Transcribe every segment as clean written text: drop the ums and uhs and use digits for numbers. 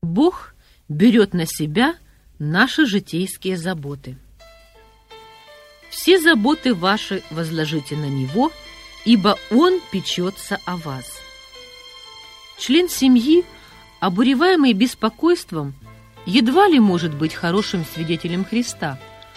Бог берет на себя наши житейские заботы. Все заботы ваши возложите на Него, ибо Он печется о вас. Член семьи, обуреваемый беспокойством, едва ли может быть хорошим свидетелем Христа.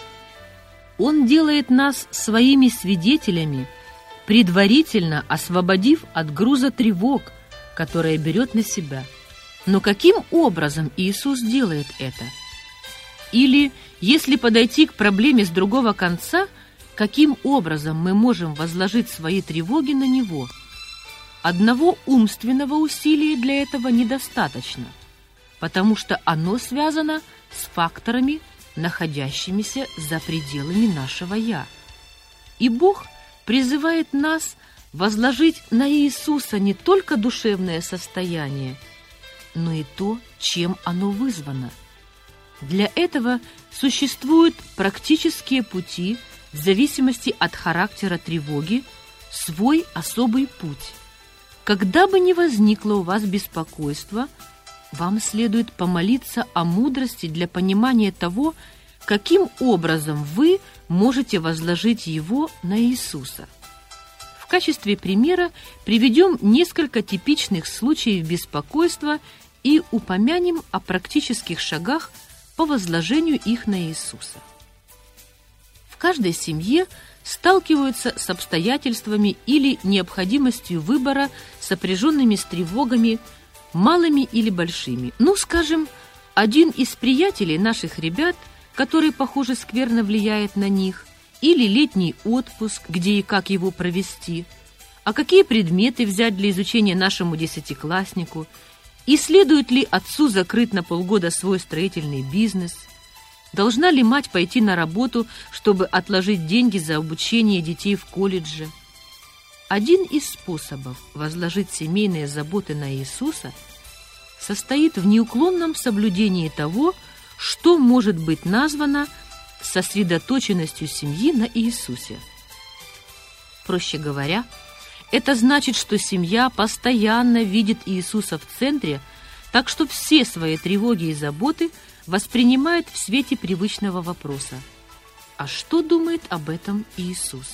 Он делает нас своими свидетелями, предварительно освободив от груза тревог, которые берет на себя. Но каким образом Иисус делает это? Или, если подойти к проблеме с другого конца, каким образом мы можем возложить свои тревоги на Него? Одного умственного усилия для этого недостаточно, потому что оно связано с факторами, находящимися за пределами нашего «я». И Бог призывает нас возложить на Иисуса не только душевное состояние, но и то, чем оно вызвано. Для этого существуют практические пути, в зависимости от характера тревоги, свой особый путь. Когда бы ни возникло у вас беспокойство, вам следует помолиться о мудрости для понимания того, каким образом вы можете возложить его на Иисуса. В качестве примера приведем несколько типичных случаев беспокойства и упомянем о практических шагах по возложению их на Иисуса. В каждой семье сталкиваются с обстоятельствами или необходимостью выбора, сопряженными с тревогами, малыми или большими. Скажем, один из приятелей наших ребят, который, похоже, скверно влияет на них, или летний отпуск, где и как его провести, а какие предметы взять для изучения нашему 10-класснику, и следует ли отцу закрыть на полгода свой строительный бизнес, должна ли мать пойти на работу, чтобы отложить деньги за обучение детей в колледже. Один из способов возложить семейные заботы на Иисуса состоит в неуклонном соблюдении того, что может быть названо сосредоточенностью семьи на Иисусе. Проще говоря, это значит, что семья постоянно видит Иисуса в центре, так что все свои тревоги и заботы воспринимает в свете привычного вопроса: а что думает об этом Иисус?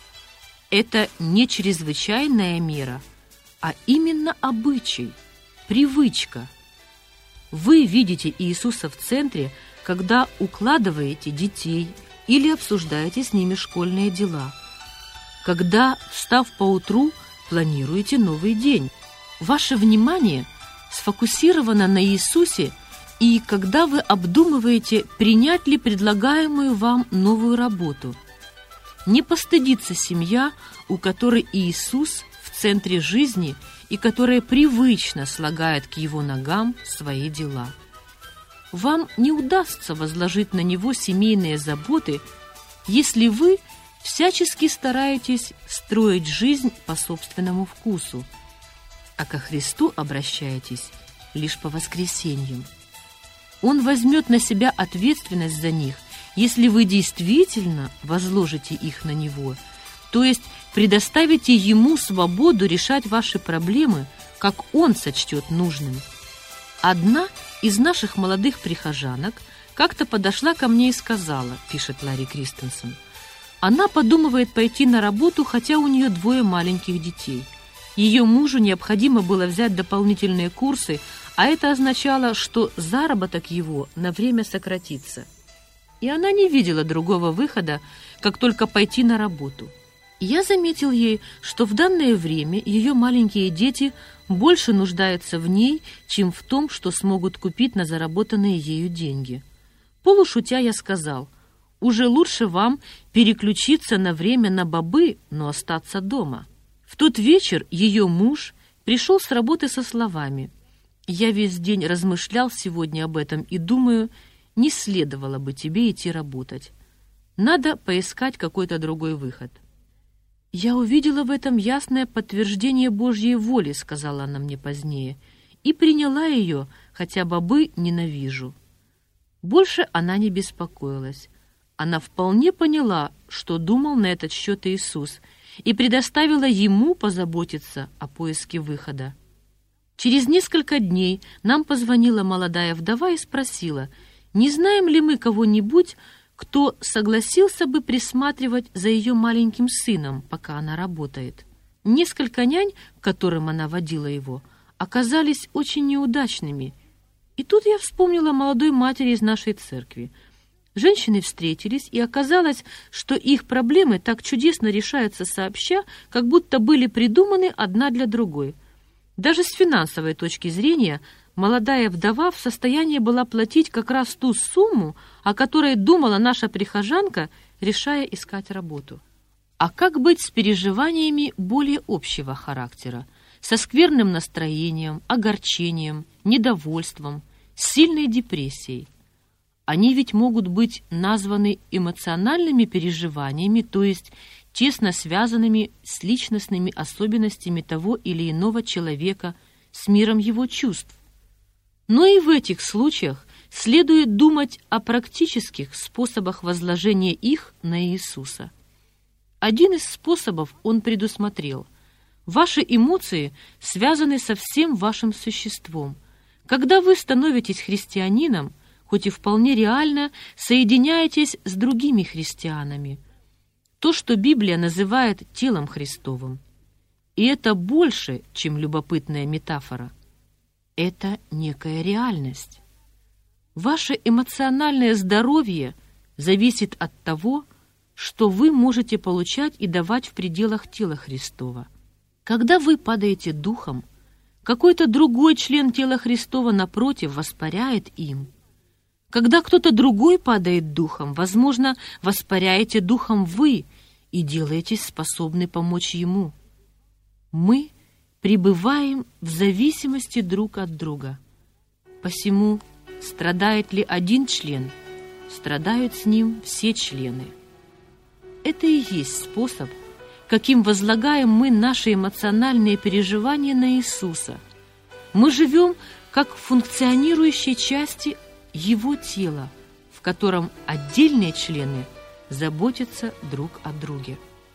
Это не чрезвычайная мера, а именно обычай, привычка. Вы видите Иисуса в центре, когда укладываете детей или обсуждаете с ними школьные дела, когда, встав поутру, планируете новый день. Ваше внимание сфокусировано на Иисусе, и когда вы обдумываете, принять ли предлагаемую вам новую работу. Не постыдится семья, у которой Иисус в центре жизни и которая привычно слагает к Его ногам свои дела. Вам не удастся возложить на Него семейные заботы, если вы всячески стараетесь строить жизнь по собственному вкусу, а ко Христу обращаетесь лишь по воскресеньям. Он возьмет на себя ответственность за них, если вы действительно возложите их на Него, то есть предоставите Ему свободу решать ваши проблемы, как Он сочтет нужным. Одна из наших молодых прихожанок как-то подошла ко мне и сказала, пишет Ларри Кристенсен, она подумывает пойти на работу, хотя у нее 2 маленьких детей. Ее мужу необходимо было взять дополнительные курсы, а это означало, что заработок его на время сократится. И она не видела другого выхода, как только пойти на работу. Я заметил ей, что в данное время ее маленькие дети больше нуждаются в ней, чем в том, что смогут купить на заработанные ею деньги. Полушутя я сказал: уже лучше вам переключиться на время на бобы, но остаться дома. В тот вечер ее муж пришел с работы со словами: «Я весь день размышлял сегодня об этом и думаю, не следовало бы тебе идти работать. Надо поискать какой-то другой выход». «Я увидела в этом ясное подтверждение Божьей воли», — сказала она мне позднее, «и приняла ее, хотя бобы ненавижу». Больше она не беспокоилась. Она вполне поняла, что думал на этот счет Иисус, и предоставила Ему позаботиться о поиске выхода. Через несколько дней нам позвонила молодая вдова и спросила, не знаем ли мы кого-нибудь, кто согласился бы присматривать за ее маленьким сыном, пока она работает. Несколько нянь, к которым она водила его, оказались очень неудачными. И тут я вспомнила молодой матери из нашей церкви. Женщины встретились, и оказалось, что их проблемы так чудесно решаются сообща, как будто были придуманы одна для другой. Даже с финансовой точки зрения молодая вдова в состоянии была платить как раз ту сумму, о которой думала наша прихожанка, решая искать работу. А как быть с переживаниями более общего характера, со скверным настроением, огорчением, недовольством, сильной депрессией? Они ведь могут быть названы эмоциональными переживаниями, то есть тесно связанными с личностными особенностями того или иного человека, с миром его чувств. Но и в этих случаях следует думать о практических способах возложения их на Иисуса. Один из способов он предусмотрел. Ваши эмоции связаны со всем вашим существом. Когда вы становитесь христианином, хоть и вполне реально соединяетесь с другими христианами, то, что Библия называет телом Христовым. И это больше, чем любопытная метафора. Это некая реальность. Ваше эмоциональное здоровье зависит от того, что вы можете получать и давать в пределах тела Христова. Когда вы падаете духом, какой-то другой член тела Христова, напротив, воспаряет им. Когда кто-то другой падает духом, возможно, воспаряете духом вы и делаетесь способны помочь ему. Мы пребываем в зависимости друг от друга. Посему, страдает ли один член, страдают с ним все члены. Это и есть способ, каким возлагаем мы наши эмоциональные переживания на Иисуса. Мы живем как в функционирующей части Его тела, в котором отдельные члены заботятся друг о друге.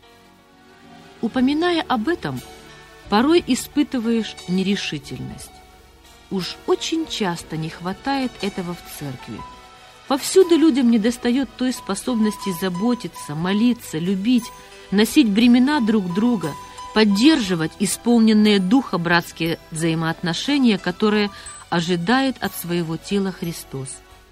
Упоминая об этом, порой испытываешь нерешительность. Уж очень часто не хватает этого в церкви. Повсюду людям недостает той способности заботиться, молиться, любить, носить бремена друг друга, поддерживать исполненные духа братские взаимоотношения, которые ожидает от своего тела Христос.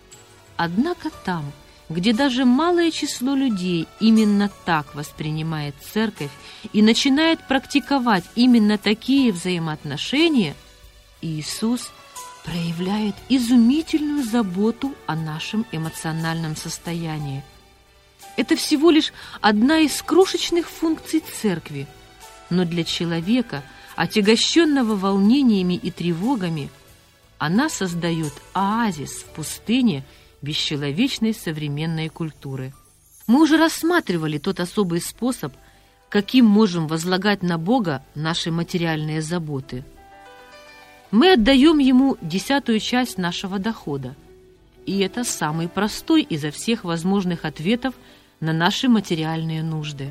Однако там, где даже малое число людей именно так воспринимает церковь и начинает практиковать именно такие взаимоотношения, Иисус проявляет изумительную заботу о нашем эмоциональном состоянии. Это всего лишь одна из крошечных функций церкви, но для человека, отягощенного волнениями и тревогами, она создает оазис в пустыне бесчеловечной современной культуры. Мы уже рассматривали тот особый способ, каким можем возлагать на Бога наши материальные заботы. Мы отдаем Ему 10-ю часть нашего дохода, и это самый простой изо всех возможных ответов на наши материальные нужды.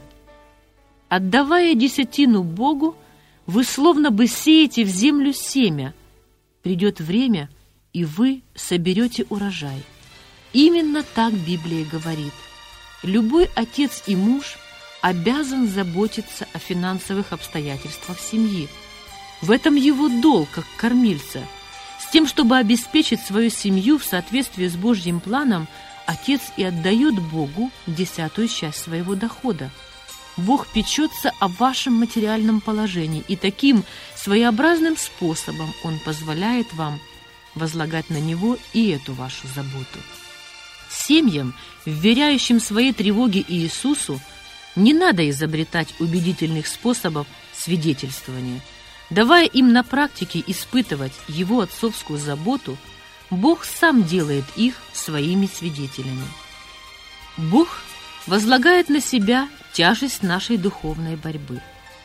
Отдавая десятину Богу, вы словно бы сеете в землю семя. Придет время, и вы соберете урожай. Именно так Библия говорит. Любой отец и муж обязан заботиться о финансовых обстоятельствах семьи. В этом его долг, как кормильца. С тем, чтобы обеспечить свою семью в соответствии с Божьим планом, отец и отдает Богу 10-ю часть своего дохода. Бог печется о вашем материальном положении, и таким своеобразным способом Он позволяет вам возлагать на Него и эту вашу заботу. Семьям, вверяющим свои тревоги Иисусу, не надо изобретать убедительных способов свидетельствования. Давая им на практике испытывать Его отцовскую заботу, Бог сам делает их своими свидетелями. Бог возлагает на себя тяжесть нашей духовной борьбы.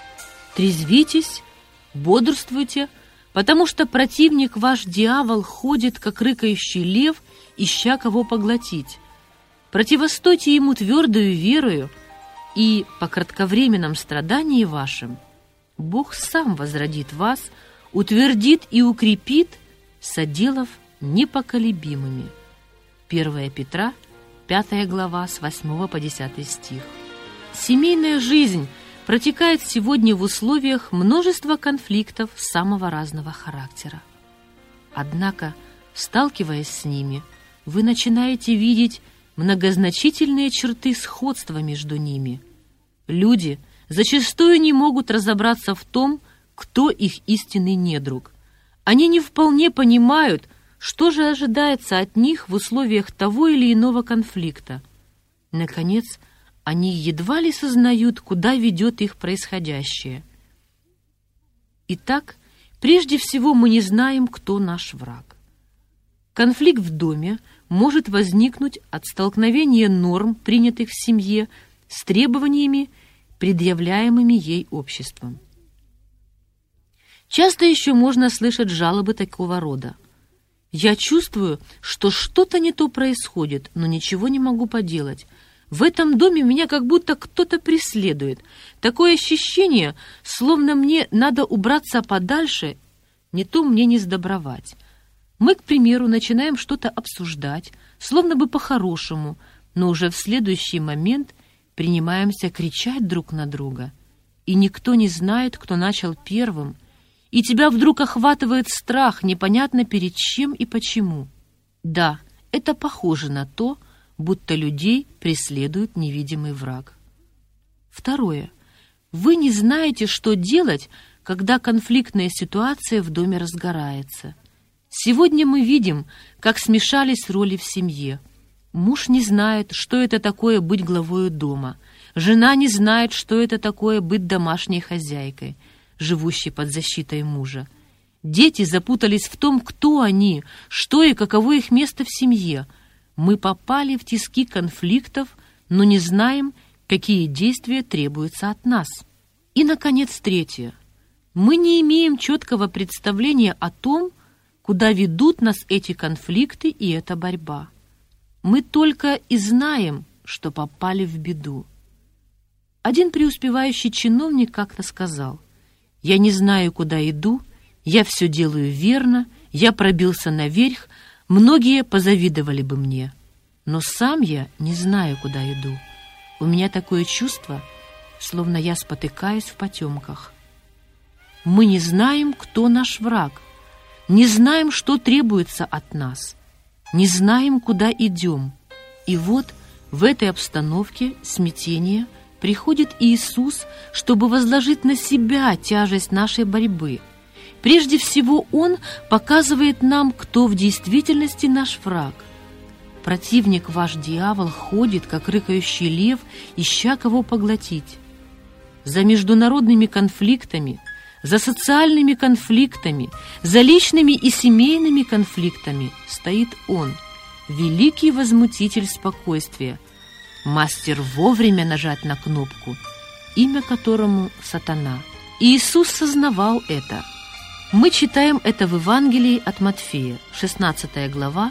Трезвитесь, бодрствуйте, потому что противник ваш дьявол ходит, как рыкающий лев, ища кого поглотить. Противостойте ему твердою верою, и по кратковременном страдании вашем Бог сам возродит вас, утвердит и укрепит, соделав непоколебимыми. 1 Петра, 5 глава, с 8 по 10 стих. Семейная жизнь протекает сегодня в условиях множества конфликтов самого разного характера. Однако, сталкиваясь с ними, вы начинаете видеть многозначительные черты сходства между ними. Люди зачастую не могут разобраться в том, кто их истинный недруг. Они не вполне понимают, что же ожидается от них в условиях того или иного конфликта. Наконец, они едва ли сознают, куда ведет их происходящее. Итак, прежде всего мы не знаем, кто наш враг. Конфликт в доме может возникнуть от столкновения норм, принятых в семье, с требованиями, предъявляемыми ей обществом. Часто еще можно слышать жалобы такого рода. «Я чувствую, что что-то не то происходит, но ничего не могу поделать. В этом доме меня как будто кто-то преследует. Такое ощущение, словно мне надо убраться подальше, не то мне не сдобровать». Мы, к примеру, начинаем что-то обсуждать, словно бы по-хорошему, но уже в следующий момент принимаемся кричать друг на друга. И никто не знает, кто начал первым, и тебя вдруг охватывает страх, непонятно перед чем и почему. Да, это похоже на то, будто людей преследует невидимый враг. Второе. Вы не знаете, что делать, когда конфликтная ситуация в доме разгорается. Сегодня мы видим, как смешались роли в семье. Муж не знает, что это такое быть главою дома. Жена не знает, что это такое быть домашней хозяйкой, живущей под защитой мужа. Дети запутались в том, кто они, что и каково их место в семье. Мы попали в тиски конфликтов, но не знаем, какие действия требуются от нас. И, наконец, третье. Мы не имеем четкого представления о том, куда ведут нас эти конфликты и эта борьба. Мы только и знаем, что попали в беду. Один преуспевающий чиновник как-то сказал: «Я не знаю, куда иду, я все делаю верно, я пробился наверх, многие позавидовали бы мне, но сам я не знаю, куда иду. У меня такое чувство, словно я спотыкаюсь в потемках». Мы не знаем, кто наш враг, не знаем, что требуется от нас, не знаем, куда идем. И вот в этой обстановке смятения приходит Иисус, чтобы возложить на себя тяжесть нашей борьбы. Прежде всего, Он показывает нам, кто в действительности наш враг. Противник ваш дьявол ходит, как рыкающий лев, ища кого поглотить. За международными конфликтами, за социальными конфликтами, за личными и семейными конфликтами стоит Он, великий возмутитель спокойствия, мастер вовремя нажать на кнопку, имя которому Сатана. Иисус сознавал это. Мы читаем это в Евангелии от Матфея, 16 глава,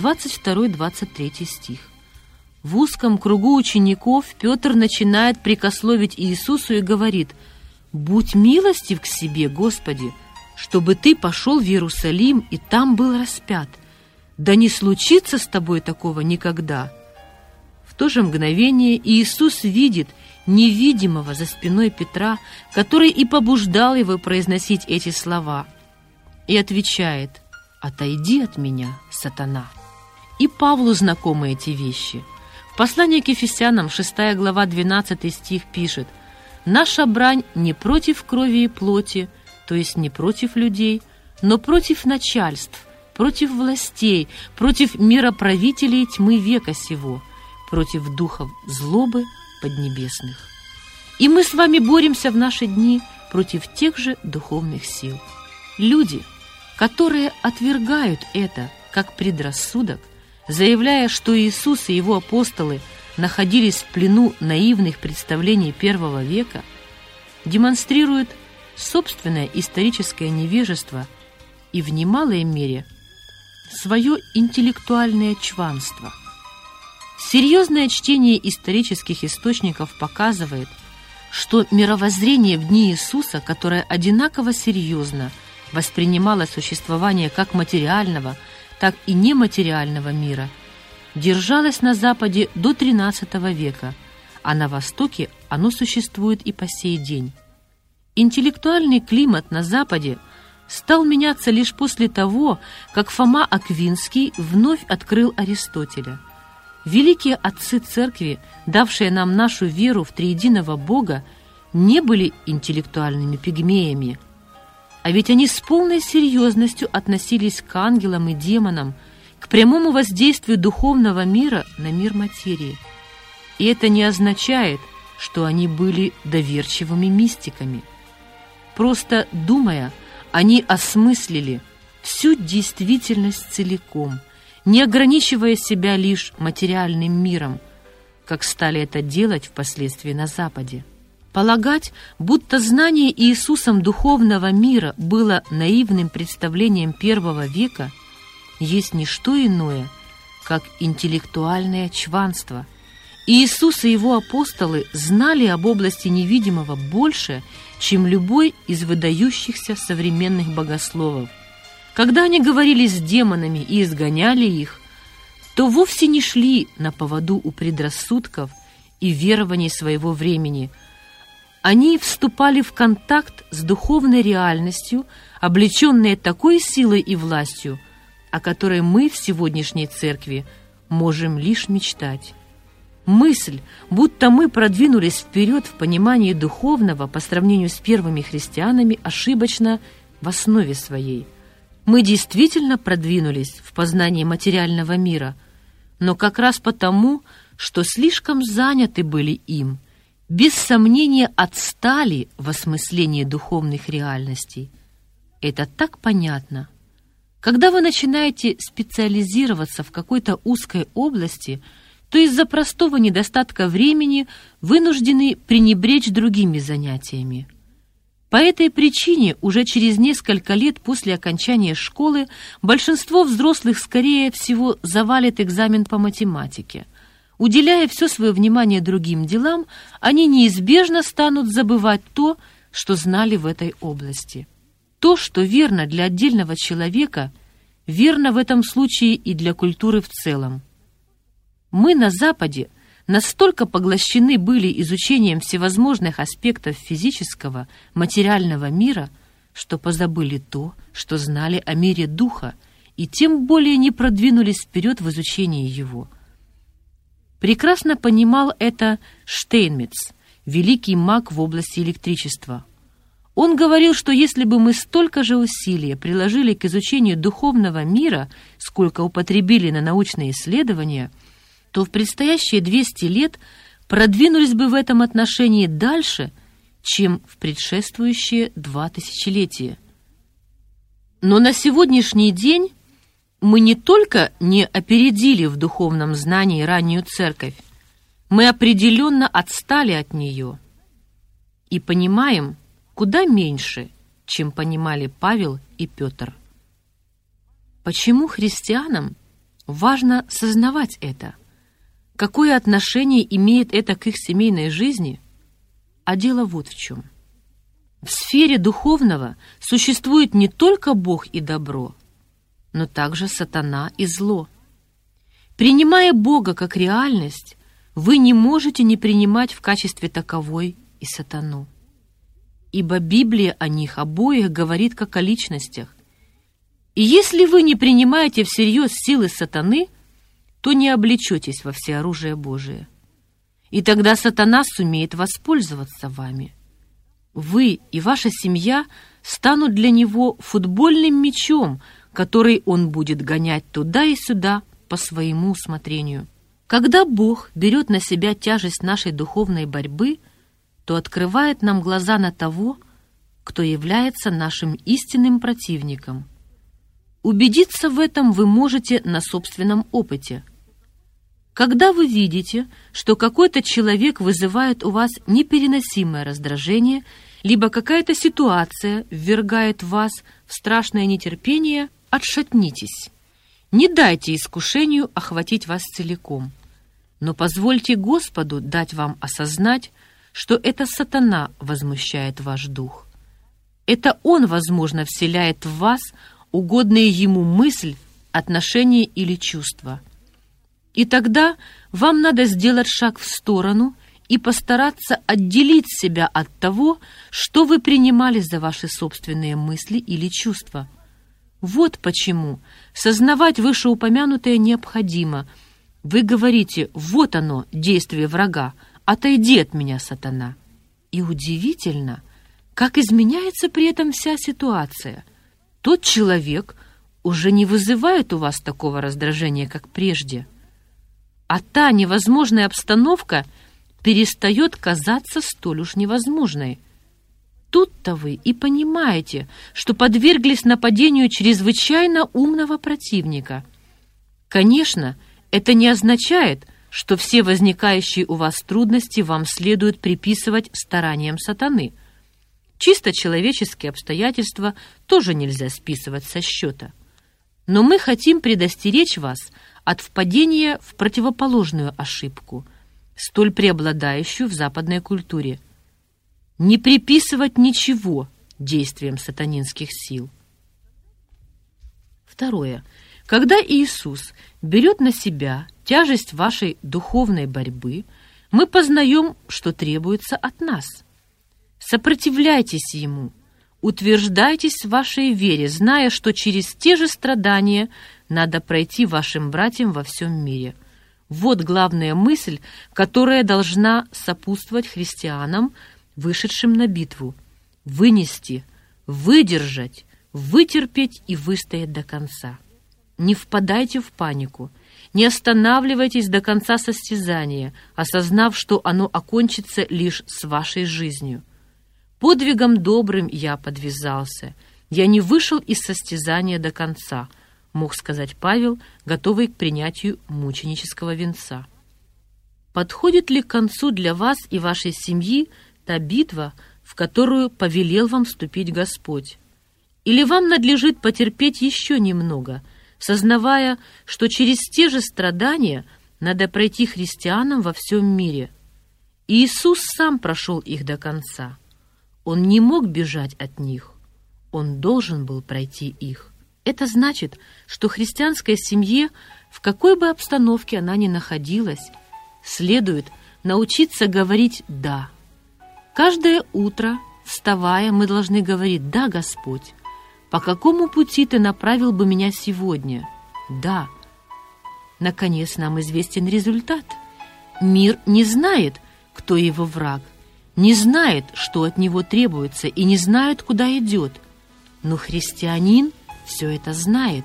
22-23 стих. В узком кругу учеников Петр начинает прикословить Иисусу и говорит: «Будь милостив к себе, Господи, чтобы Ты пошел в Иерусалим и там был распят. Да не случится с Тобой такого никогда». В то же мгновение Иисус видит невидимого за спиной Петра, который и побуждал его произносить эти слова, и отвечает: «Отойди от меня, сатана». И Павлу знакомы эти вещи. В послании к Ефесянам, 6 глава, 12 стих пишет: «Наша брань не против крови и плоти, то есть не против людей, но против начальств, против властей, против мироправителей тьмы века сего, против духов злобы поднебесных». И мы с вами боремся в наши дни против тех же духовных сил. Люди, которые отвергают это как предрассудок, заявляя, что Иисус и его апостолы находились в плену наивных представлений первого века, демонстрируют собственное историческое невежество и в немалой мере свое интеллектуальное чванство. Серьезное чтение исторических источников показывает, что мировоззрение в дни Иисуса, которое одинаково серьезно воспринимала существование как материального, так и нематериального мира, держалось на Западе до XIII века, а на Востоке оно существует и по сей день. Интеллектуальный климат на Западе стал меняться лишь после того, как Фома Аквинский вновь открыл Аристотеля. Великие отцы Церкви, давшие нам нашу веру в триединого Бога, не были интеллектуальными пигмеями, а ведь они с полной серьезностью относились к ангелам и демонам, к прямому воздействию духовного мира на мир материи. И это не означает, что они были доверчивыми мистиками. Просто думая, они осмыслили всю действительность целиком, не ограничивая себя лишь материальным миром, как стали это делать впоследствии на Западе. Полагать, будто знание Иисусом духовного мира было наивным представлением первого века, есть не что иное, как интеллектуальное чванство. Иисус и его апостолы знали об области невидимого больше, чем любой из выдающихся современных богословов. Когда они говорили с демонами и изгоняли их, то вовсе не шли на поводу у предрассудков и верований своего времени. Они вступали в контакт с духовной реальностью, облеченные такой силой и властью, о которой мы в сегодняшней церкви можем лишь мечтать. Мысль, будто мы продвинулись вперед в понимании духовного по сравнению с первыми христианами, ошибочна в основе своей. Мы действительно продвинулись в познании материального мира, но как раз потому, что слишком заняты были им, без сомнения отстали в осмыслении духовных реальностей. Это так понятно. Когда вы начинаете специализироваться в какой-то узкой области, то из-за простого недостатка времени вынуждены пренебречь другими занятиями. По этой причине уже через несколько лет после окончания школы большинство взрослых, скорее всего, завалит экзамен по математике. Уделяя все свое внимание другим делам, они неизбежно станут забывать то, что знали в этой области. То, что верно для отдельного человека, верно в этом случае и для культуры в целом. Мы на Западе настолько поглощены были изучением всевозможных аспектов физического, материального мира, что позабыли то, что знали о мире духа, и тем более не продвинулись вперед в изучении его. Прекрасно понимал это Штейнмец, великий маг в области электричества. Он говорил, что если бы мы столько же усилий приложили к изучению духовного мира, сколько употребили на научные исследования, то в предстоящие 200 лет продвинулись бы в этом отношении дальше, чем в предшествующие 2 тысячелетия. Но на сегодняшний день мы не только не опередили в духовном знании раннюю церковь, мы определенно отстали от нее и понимаем куда меньше, чем понимали Павел и Петр. Почему христианам важно сознавать это? Какое отношение имеет это к их семейной жизни? А дело вот в чем. В сфере духовного существует не только Бог и добро, но также сатана и зло. Принимая Бога как реальность, вы не можете не принимать в качестве таковой и сатану. Ибо Библия о них обоих говорит как о личностях. И если вы не принимаете всерьез силы сатаны, то не облечетесь во всеоружие Божие. И тогда сатана сумеет воспользоваться вами. Вы и ваша семья станут для него футбольным мячом, который он будет гонять туда и сюда по своему усмотрению. Когда Бог берет на себя тяжесть нашей духовной борьбы, то открывает нам глаза на того, кто является нашим истинным противником. Убедиться в этом вы можете на собственном опыте. Когда вы видите, что какой-то человек вызывает у вас непереносимое раздражение, либо какая-то ситуация ввергает вас в страшное нетерпение, отшатнитесь. Не дайте искушению охватить вас целиком, но позвольте Господу дать вам осознать, что это сатана возмущает ваш дух. Это он, возможно, вселяет в вас угодные ему мысль, отношение или чувство. И тогда вам надо сделать шаг в сторону и постараться отделить себя от того, что вы принимали за ваши собственные мысли или чувства. Вот почему сознавать вышеупомянутое необходимо. Вы говорите: «Вот оно, действие врага, отойди от меня, сатана». И удивительно, как изменяется при этом вся ситуация. Тот человек уже не вызывает у вас такого раздражения, как прежде. А та невозможная обстановка перестает казаться столь уж невозможной. Тут-то вы и понимаете, что подверглись нападению чрезвычайно умного противника. Конечно, это не означает, что все возникающие у вас трудности вам следует приписывать стараниям сатаны. Чисто человеческие обстоятельства тоже нельзя списывать со счета. Но мы хотим предостеречь вас от впадения в противоположную ошибку, столь преобладающую в западной культуре. Не приписывать ничего действиям сатанинских сил. Второе. Когда Иисус берет на себя тяжесть вашей духовной борьбы, мы познаем, что требуется от нас. Сопротивляйтесь Ему, утверждайтесь в вашей вере, зная, что через те же страдания надо пройти вашим братьям во всем мире. Вот главная мысль, которая должна сопутствовать христианам, вышедшим на битву: вынести, выдержать, вытерпеть и выстоять до конца. Не впадайте в панику, не останавливайтесь до конца состязания, осознав, что оно окончится лишь с вашей жизнью. Подвигом добрым я подвязался, я не вышел из состязания до конца, мог сказать Павел, готовый к принятию мученического венца. Подходит ли к концу для вас и вашей семьи та битва, в которую повелел вам вступить Господь? Или вам надлежит потерпеть еще немного, сознавая, что через те же страдания надо пройти христианам во всем мире? Иисус сам прошел их до конца. Он не мог бежать от них. Он должен был пройти их. Это значит, что христианской семье, в какой бы обстановке она ни находилась, следует научиться говорить «да». Каждое утро, вставая, мы должны говорить: «Да, Господь, по какому пути Ты направил бы меня сегодня?» Да. Наконец, нам известен результат. Мир не знает, кто его враг, не знает, что от него требуется, и не знает, куда идет. Но христианин все это знает.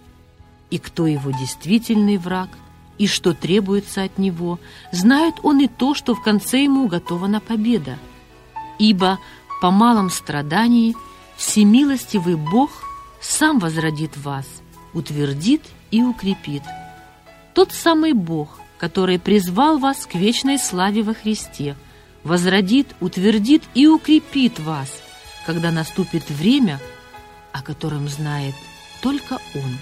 И кто его действительный враг, и что требуется от него, знает он и то, что в конце ему уготована победа. Ибо по малом страдании всемилостивый Бог сам возродит вас, утвердит и укрепит. Тот самый Бог, который призвал вас к вечной славе во Христе, возродит, утвердит и укрепит вас, когда наступит время, о котором знает только Он.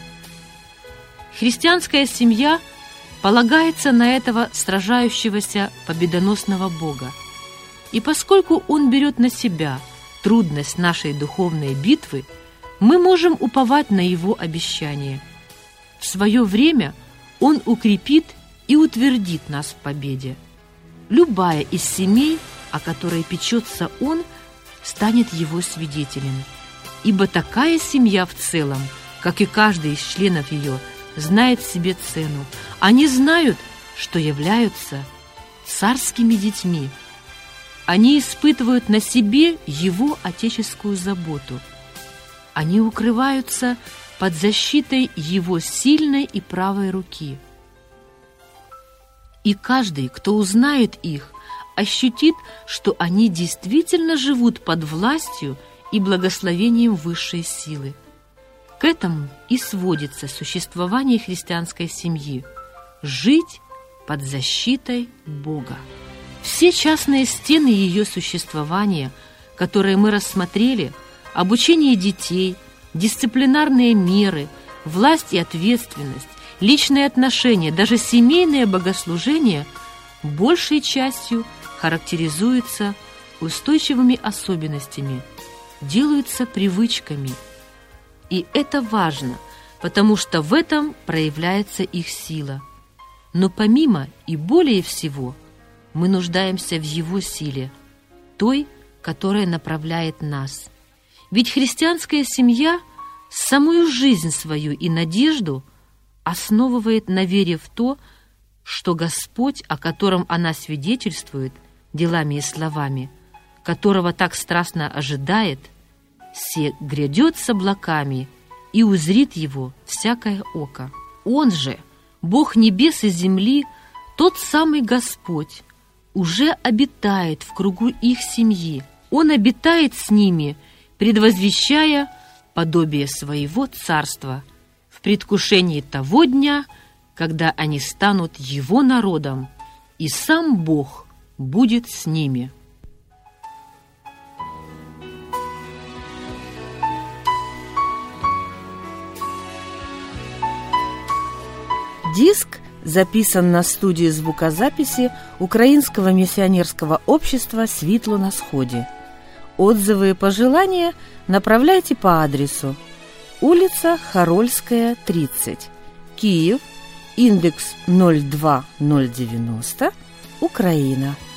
Христианская семья полагается на этого сражающегося победоносного Бога. И поскольку Он берет на себя трудность нашей духовной битвы, мы можем уповать на Его обещание. В свое время Он укрепит и утвердит нас в победе. Любая из семей, о которой печется Он, станет Его свидетелем. Ибо такая семья в целом, как и каждый из членов ее, знает себе цену. Они знают, что являются царскими детьми. Они испытывают на себе Его отеческую заботу. Они укрываются под защитой Его сильной и правой руки. И каждый, кто узнает их, ощутит, что они действительно живут под властью и благословением высшей силы. К этому и сводится существование христианской семьи – жить под защитой Бога. Все частные стены ее существования, которые мы рассмотрели, обучение детей, дисциплинарные меры, власть и ответственность, личные отношения, даже семейное богослужение большей частью характеризуются устойчивыми особенностями, делаются привычками. И это важно, потому что в этом проявляется их сила. Но помимо и более всего, мы нуждаемся в Его силе, той, которая направляет нас. Ведь христианская семья самую жизнь свою и надежду основывает на вере в то, что Господь, о котором она свидетельствует делами и словами, которого так страстно ожидает, се грядет с облаками, и узрит его всякое око. Он же, Бог небес и земли, тот самый Господь, уже обитает в кругу их семьи. Он обитает с ними, предвозвещая подобие своего царства в предвкушении того дня, когда они станут Его народом, и сам Бог будет с ними. Диск записан на студии звукозаписи Украинского миссионерского общества «Світло на сходе». Отзывы и пожелания направляйте по адресу: улица Харольская, 30, Киев, индекс 02090, Украина.